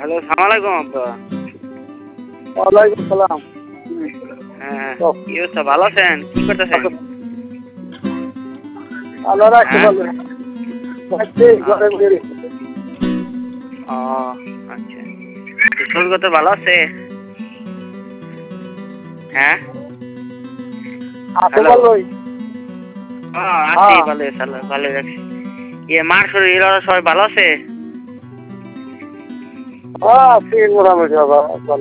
Hello, সালাম আলাইকুম আব্বা। ওয়ালাইকুম সালাম। হ্যাঁ, কি অবস্থা? ভালো আছেন? কি করতেছেন? আল্লাহ রাখতে হ্যাঁ? পারবে। ঘরে ঘুরে ও আচ্ছা। শরীর কত ভালো আছে? হ্যাঁ? আছে হ্যালো। ভালোই। আছি হ্যাঁ ভালো, ভালো রাখছি। মার শরীর ওরা সবাই ভালো আছে? আছি মোটামুটি বাবা।